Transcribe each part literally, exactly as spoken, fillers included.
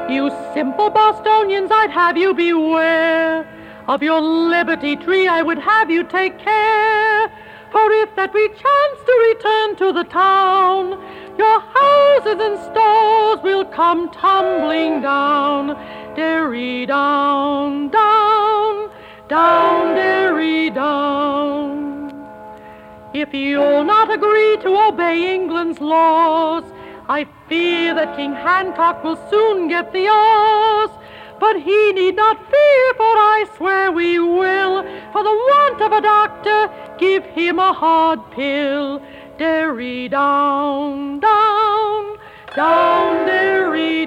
You simple Bostonians, I'd have you beware. Of your liberty tree I would have you take care. For if that we chance to return to the town, your houses and stores will come tumbling down. Derry down, down, down, Derry down. If you'll not agree to obey England's laws, I fear that King Hancock will soon get the oars. But he need not fear, for I swear we will, for the want of a doctor, give him a hard pill. Derry down, down, down, Derry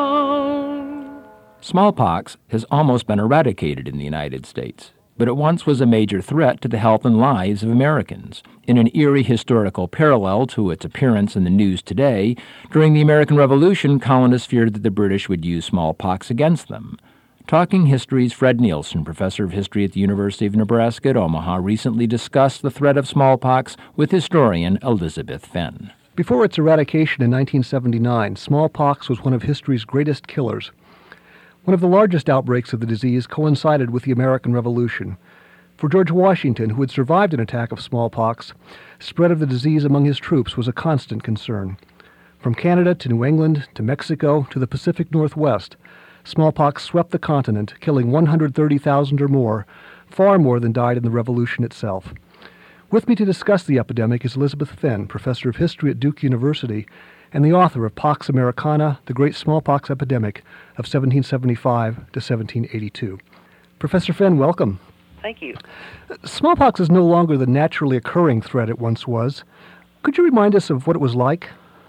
down. Smallpox has almost been eradicated in the United States, but it once was a major threat to the health and lives of Americans. In an eerie historical parallel to its appearance in the news today, during the American Revolution, colonists feared that the British would use smallpox against them. Talking History's Fred Nielsen, professor of history at the University of Nebraska at Omaha, recently discussed the threat of smallpox with historian Elizabeth Fenn. Before its eradication in nineteen seventy-nine, smallpox was one of history's greatest killers. One of the largest outbreaks of the disease coincided with the American Revolution. For George Washington, who had survived an attack of smallpox, spread of the disease among his troops was a constant concern. From Canada to New England to Mexico to the Pacific Northwest, smallpox swept the continent, killing one hundred thirty thousand or more, far more than died in the Revolution itself. With me to discuss the epidemic is Elizabeth Fenn, professor of history at Duke University and the author of Pax Americana, The Great Smallpox Epidemic of seventeen seventy-five to seventeen eighty-two. Professor Fenn, welcome. Thank you. Smallpox is no longer the naturally occurring threat it once was. Could you remind us of what it was like?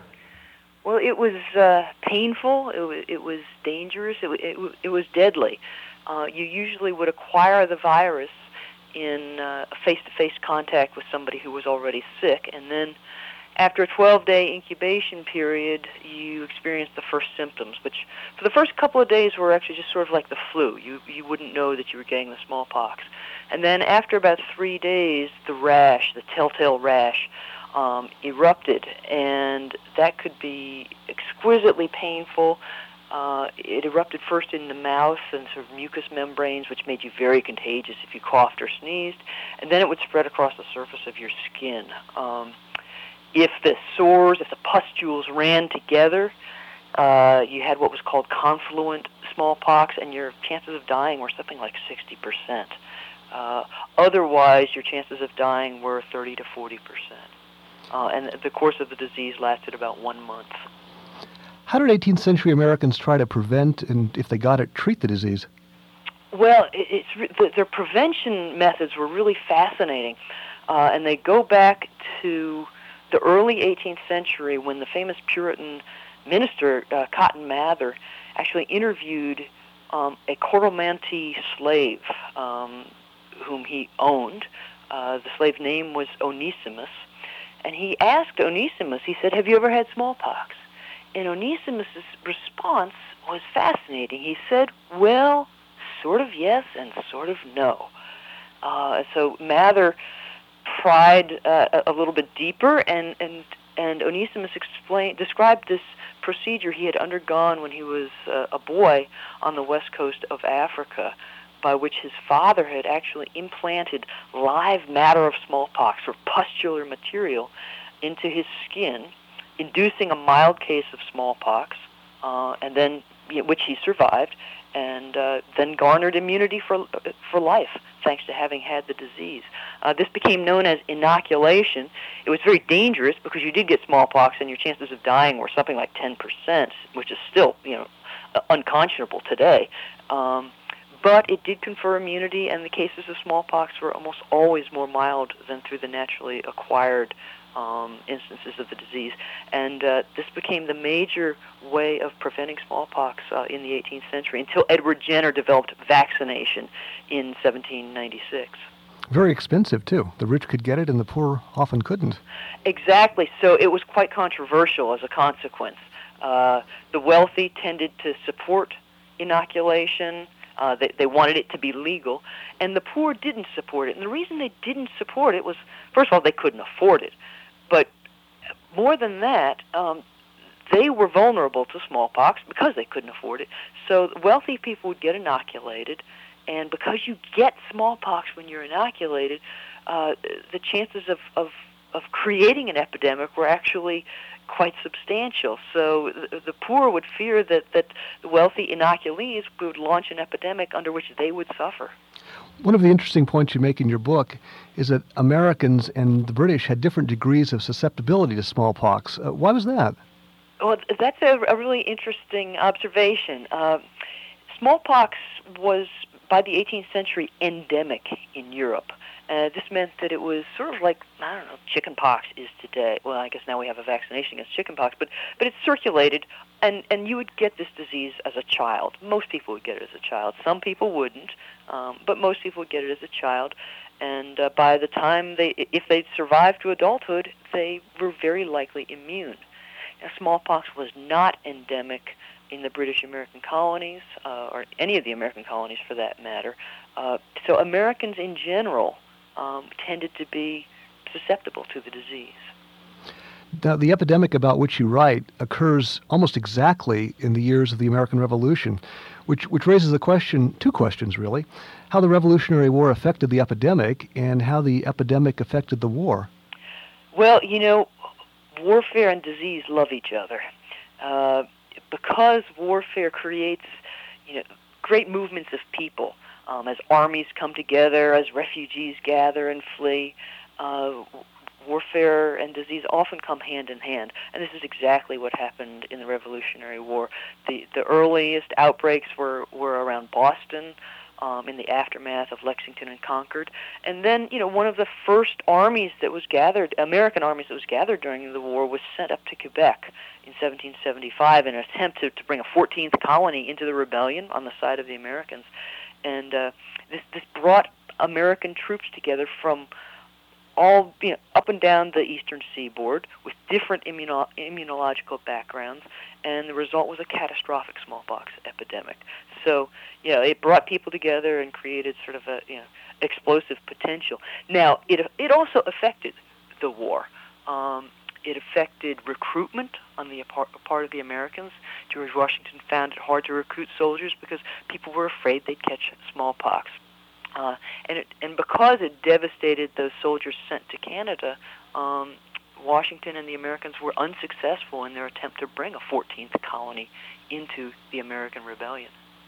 Well, it was uh, painful. It was, it was dangerous. It, it, it was deadly. Uh, you usually would acquire the virus in uh, face-to-face contact with somebody who was already sick, and then after a twelve-day incubation period, you experienced the first symptoms, which for the first couple of days were actually just sort of like the flu. You you wouldn't know that you were getting the smallpox. And then after about three days, the rash, the telltale rash, um, erupted, and that could be exquisitely painful. Uh, it erupted first in the mouth and sort of mucous membranes, which made you very contagious if you coughed or sneezed, and then it would spread across the surface of your skin. Um, If the sores, if the pustules ran together, uh, you had what was called confluent smallpox, and your chances of dying were something like sixty percent. Uh, otherwise, your chances of dying were thirty to forty percent. Uh, and the course of the disease lasted about one month. How did eighteenth century Americans try to prevent, and if they got it, treat the disease? Well, it, it's the, their prevention methods were really fascinating, uh, and they go back to the early eighteenth century when the famous Puritan minister, uh, Cotton Mather, actually interviewed um, a Coromantee slave um, whom he owned. Uh, the slave's name was Onesimus. And he asked Onesimus, he said, "Have you ever had smallpox?" And Onesimus' response was fascinating. He said, "Well, sort of yes and sort of no." Uh, so Mather pried uh, a little bit deeper, and, and, and Onesimus explained, described this procedure he had undergone when he was uh, a boy on the west coast of Africa, by which his father had actually implanted live matter of smallpox, or pustular material, into his skin, inducing a mild case of smallpox, uh, and then which he survived, and uh, then garnered immunity for for life, thanks to having had the disease. Uh, this became known as inoculation. It was very dangerous because you did get smallpox, and your chances of dying were something like ten percent, which is still, you know, unconscionable today. Um, but it did confer immunity, and the cases of smallpox were almost always more mild than through the naturally acquired Um, instances of the disease. And uh, this became the major way of preventing smallpox uh, in the eighteenth century until Edward Jenner developed vaccination in seventeen ninety-six. Very expensive, too. The rich could get it and the poor often couldn't. Exactly. So it was quite controversial as a consequence. Uh, the wealthy tended to support inoculation. Uh, they, they wanted it to be legal. And the poor didn't support it. And the reason they didn't support it was, first of all, they couldn't afford it. But more than that, um, they were vulnerable to smallpox because they couldn't afford it. So wealthy people would get inoculated, and because you get smallpox when you're inoculated, uh, the chances of, of, of creating an epidemic were actually quite substantial. So the, the poor would fear that, that the wealthy inoculees would launch an epidemic under which they would suffer. One of the interesting points you make in your book is that Americans and the British had different degrees of susceptibility to smallpox. Uh, why was that? Well, that's a, a really interesting observation. Uh, smallpox was, by the eighteenth century, endemic in Europe. Uh, this meant that it was sort of like, I don't know, chickenpox is today. Well, I guess now we have a vaccination against chickenpox, but, but it circulated, and, and you would get this disease as a child. Most people would get it as a child. Some people wouldn't, um, but most people would get it as a child. And uh, by the time they, if they'd survived to adulthood, they were very likely immune. Now, smallpox was not endemic in the British American colonies, uh, or any of the American colonies for that matter. Uh, so Americans in general um, tended to be susceptible to the disease. Now, the epidemic about which you write occurs almost exactly in the years of the American Revolution, which, which raises the question, two questions really, how the Revolutionary War affected the epidemic and how the epidemic affected the war. Well, you know, warfare and disease love each other. Uh, because warfare creates, you know, great movements of people, um, as armies come together, as refugees gather and flee, uh, warfare and disease often come hand in hand, and this is exactly what happened in the Revolutionary War. The the earliest outbreaks were, were around Boston, um, in the aftermath of Lexington and Concord, and then, you know, one of the first armies that was gathered, American armies that was gathered during the war, was sent up to Quebec in seventeen seventy-five in an attempt to, to bring a fourteenth colony into the rebellion on the side of the Americans, and uh, this this brought American troops together from all, you know, up and down the eastern seaboard with different immuno- immunological backgrounds, and the result was a catastrophic smallpox epidemic. So, you know, it brought people together and created sort of a, you know, explosive potential. Now, it it also affected the war. Um, it affected recruitment on the part, part of the Americans. George Washington found it hard to recruit soldiers because people were afraid they'd catch smallpox. Uh, and it, and because it devastated those soldiers sent to Canada, um, Washington and the Americans were unsuccessful in their attempt to bring a fourteenth colony into the American rebellion.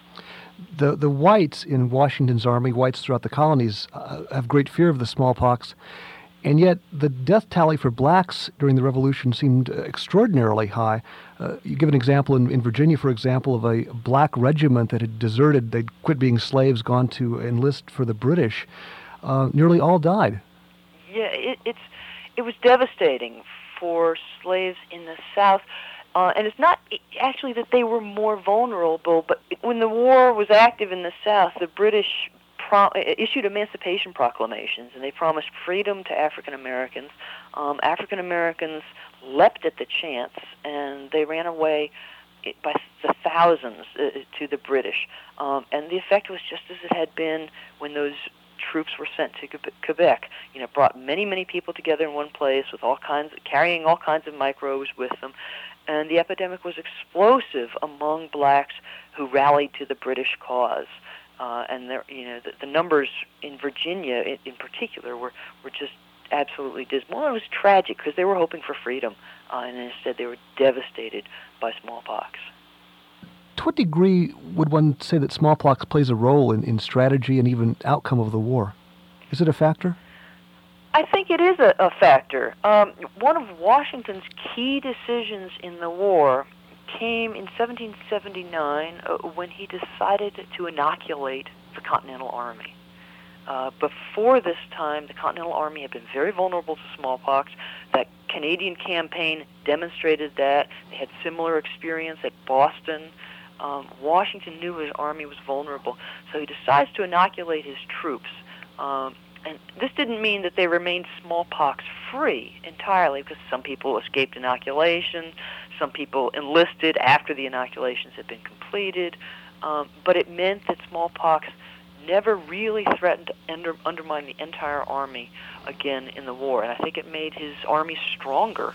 The the whites in Washington's army, whites throughout the colonies, uh, have great fear of the smallpox, and yet the death tally for blacks during the Revolution seemed extraordinarily high. Uh, you give an example in, in Virginia, for example, of a black regiment that had deserted. They'd quit being slaves, gone to enlist for the British. Uh, nearly all died. Yeah, it, it's it was devastating for slaves in the South. Uh, and it's not actually that they were more vulnerable, but when the war was active in the South, the British pro- issued emancipation proclamations, and they promised freedom to African Americans. Um, African Americans leapt at the chance, and they ran away by the thousands uh, to the British. Um, and the effect was just as it had been when those troops were sent to Quebec. You know, brought many, many people together in one place with all kinds, carrying all kinds of microbes with them. And the epidemic was explosive among blacks who rallied to the British cause. Uh, and there, you know, the, the numbers in Virginia, in, in particular, were, were just absolutely dismal. It was tragic because they were hoping for freedom, uh, and instead they were devastated by smallpox. To what degree would one say that smallpox plays a role in, in strategy and even outcome of the war? Is it a factor? I think it is a, a factor. Um, one of Washington's key decisions in the war came in seventeen seventy-nine uh, when he decided to inoculate the Continental Army. Uh, before this time, the Continental Army had been very vulnerable to smallpox. That Canadian campaign demonstrated that. They had similar experience at Boston. Um, Washington knew his army was vulnerable, so he decides to inoculate his troops. Um, And this didn't mean that they remained smallpox-free entirely, because some people escaped inoculation, some people enlisted after the inoculations had been completed, um, but it meant that smallpox never really threatened to under, undermine the entire army again in the war. And I think it made his army stronger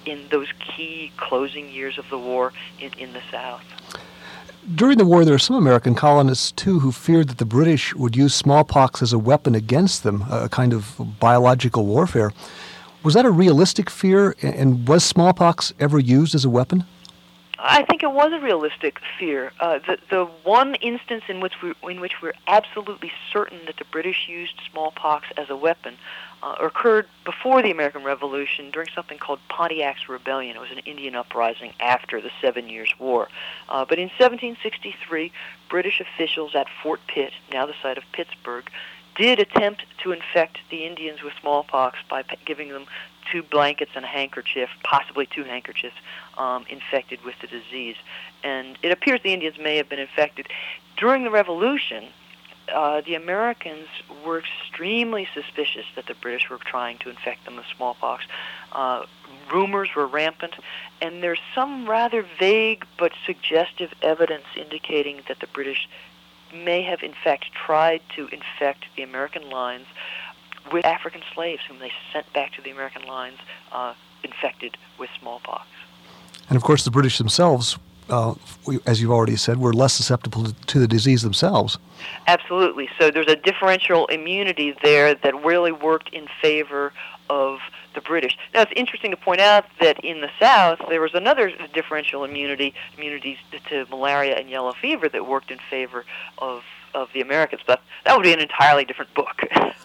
in those key closing years of the war in, in the South. During the war, there were some American colonists, too, who feared that the British would use smallpox as a weapon against them, a kind of biological warfare. Was that a realistic fear, and was smallpox ever used as a weapon? I think it was a realistic fear. Uh, the the one instance in which we in which we're absolutely certain that the British used smallpox as a weapon uh, occurred before the American Revolution during something called Pontiac's Rebellion. It was an Indian uprising after the Seven Years' War. Uh, but in seventeen sixty-three, British officials at Fort Pitt, now the site of Pittsburgh, did attempt to infect the Indians with smallpox by p- giving them two blankets and a handkerchief, possibly two handkerchiefs, um, infected with the disease. And it appears the Indians may have been infected. During the Revolution, uh, the Americans were extremely suspicious that the British were trying to infect them with smallpox. Uh, rumors were rampant, and there's some rather vague but suggestive evidence indicating that the British may have in fact tried to infect the American lines with African slaves whom they sent back to the American lines uh, infected with smallpox. And of course the British themselves, uh, as you've already said, were less susceptible to the disease themselves. Absolutely. So there's a differential immunity there that really worked in favor of the British. Now, it's interesting to point out that in the South, there was another differential immunity, immunities to malaria and yellow fever that worked in favor of, of the Americans. But that would be an entirely different book.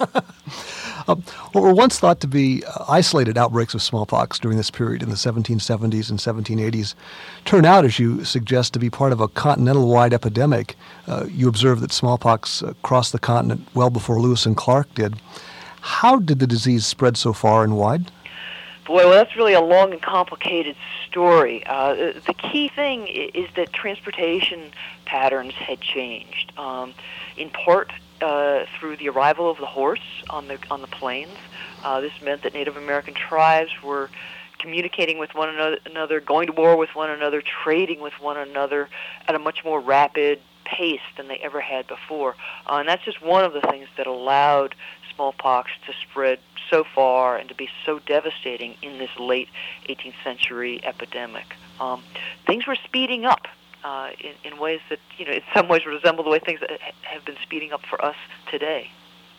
um, what were once thought to be uh, isolated outbreaks of smallpox during this period in the seventeen seventies and seventeen eighties turn out, as you suggest, to be part of a continental-wide epidemic. Uh, you observe that smallpox uh, crossed the continent well before Lewis and Clark did. How did the disease spread so far and wide? Boy, well, that's really a long and complicated story. Uh, the key thing is that transportation patterns had changed, um, in part uh, through the arrival of the horse on the on the plains. Uh, this meant that Native American tribes were communicating with one another, going to war with one another, trading with one another at a much more rapid pace than they ever had before. Uh, and that's just one of the things that allowed smallpox to spread so far and to be so devastating in this late eighteenth century epidemic. Um, things were speeding up uh, in, in ways that, you know, in some ways resemble the way things have been speeding up for us today.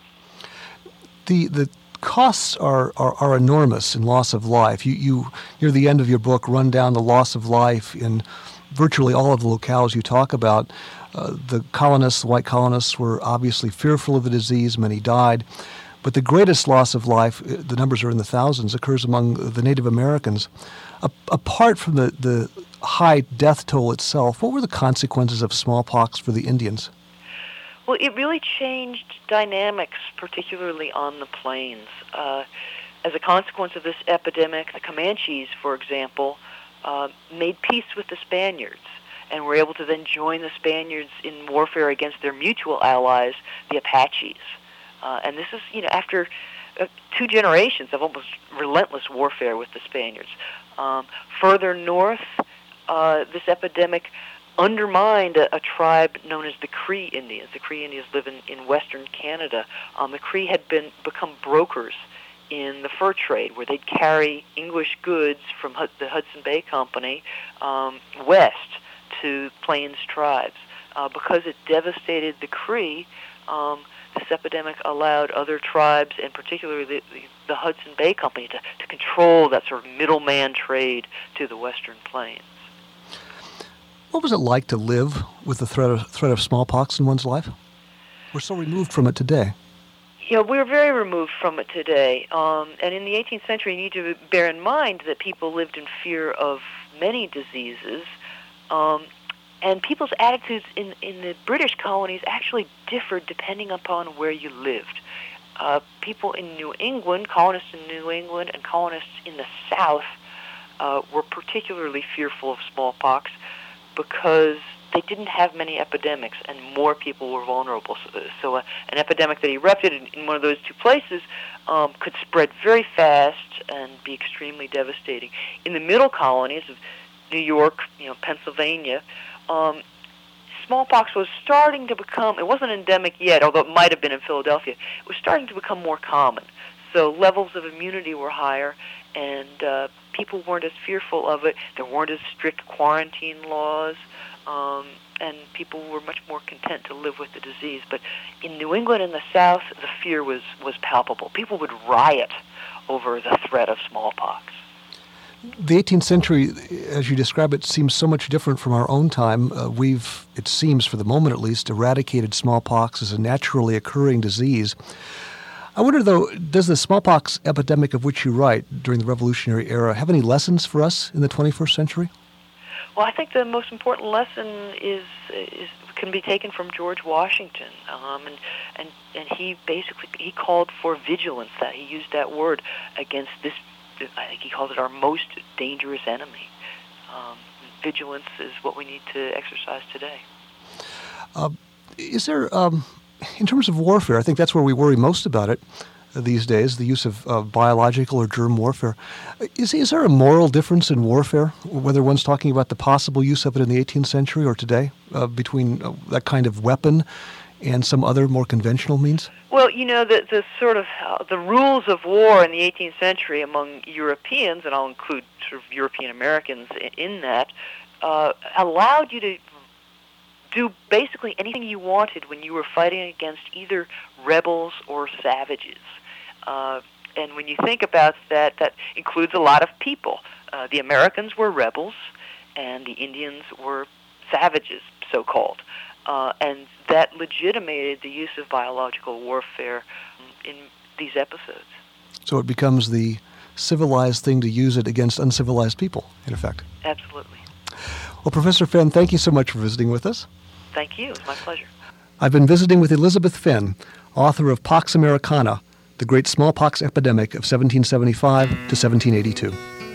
The the costs are, are, are enormous in loss of life. You, you, near the end of your book, run down the loss of life in virtually all of the locales you talk about. Uh, the colonists, the white colonists, were obviously fearful of the disease. Many died. But the greatest loss of life, the numbers are in the thousands, occurs among the Native Americans. A- apart from the, the high death toll itself, what were the consequences of smallpox for the Indians? Well, it really changed dynamics, particularly on the plains. Uh, as a consequence of this epidemic, the Comanches, for example, uh, made peace with the Spaniards and were able to then join the Spaniards in warfare against their mutual allies, the Apaches. Uh, and this is, you know, after uh, two generations of almost relentless warfare with the Spaniards. Um, further north, uh, this epidemic undermined a, a tribe known as the Cree Indians. The Cree Indians live in, in western Canada. Um, the Cree had been become brokers in the fur trade, where they'd carry English goods from Hud- the Hudson Bay Company um, west to Plains tribes. Uh, because it devastated the Cree, um, this epidemic allowed other tribes, and particularly the, the, the Hudson Bay Company, to, to control that sort of middleman trade to the western plains. What was it like to live with the threat of, threat of smallpox in one's life? We're so removed from it today. Yeah, we're very removed from it today. Um, and in the eighteenth century, you need to bear in mind that people lived in fear of many diseases. Um, and people's attitudes in, in the British colonies actually differed depending upon where you lived. Uh, people in New England, colonists in New England, and colonists in the South uh, were particularly fearful of smallpox because they didn't have many epidemics and more people were vulnerable. So, so uh, an epidemic that erupted in, in one of those two places um, could spread very fast and be extremely devastating. In the middle colonies of New York, you know, Pennsylvania, um, smallpox was starting to become, it wasn't endemic yet, although it might have been in Philadelphia, it was starting to become more common. So levels of immunity were higher, and uh, people weren't as fearful of it. There weren't as strict quarantine laws, um, and people were much more content to live with the disease. But in New England and the South, the fear was, was palpable. People would riot over the threat of smallpox. The eighteenth century, as you describe it, seems so much different from our own time. Uh, we've, it seems for the moment at least, eradicated smallpox as a naturally occurring disease. I wonder, though, does the smallpox epidemic of which you write during the Revolutionary era have any lessons for us in the twenty-first century? Well, I think the most important lesson is, is can be taken from George Washington, um, and and and he basically he called for vigilance. That he used that word against this. I think he called it our most dangerous enemy. Um, vigilance is what we need to exercise today. Uh, is there, um, in terms of warfare, I think that's where we worry most about it uh, these days, the use of uh, biological or germ warfare. Is, is there a moral difference in warfare, whether one's talking about the possible use of it in the eighteenth century or today, uh, between uh, that kind of weapon and some other more conventional means? Well, you know, the, the sort of uh, the rules of war in the eighteenth century among Europeans, and I'll include sort of European Americans in, in that, uh, allowed you to do basically anything you wanted when you were fighting against either rebels or savages. Uh, and when you think about that, that includes a lot of people. Uh, the Americans were rebels, and the Indians were savages, so-called. Uh, and that legitimated the use of biological warfare in these episodes. So it becomes the civilized thing to use it against uncivilized people, in effect. Absolutely. Well, Professor Fenn, thank you so much for visiting with us. Thank you. It's my pleasure. I've been visiting with Elizabeth Fenn, author of Pax Americana, The Great Smallpox Epidemic of seventeen seventy-five to seventeen eighty-two.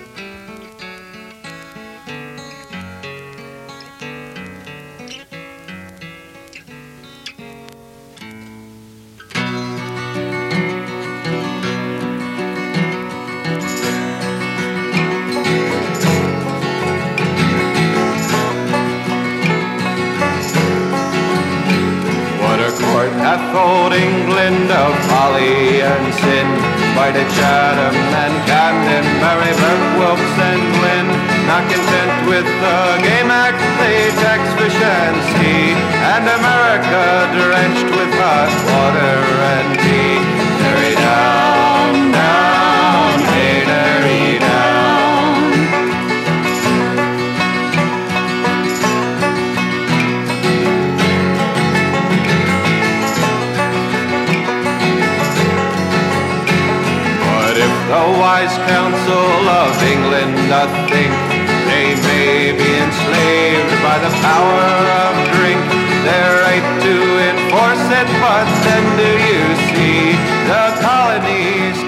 Old England of folly and sin, by the Chatham and Camden, Mary Burke, Wilkes and Glynn. Not content with the Game Act, they tax fish and ski, and America drenched with hot water and tea. Derry down, down, hey, derry down. The wise council of England doth think they may be enslaved by the power of drink. They're right to enforce it, but then do you see the colonies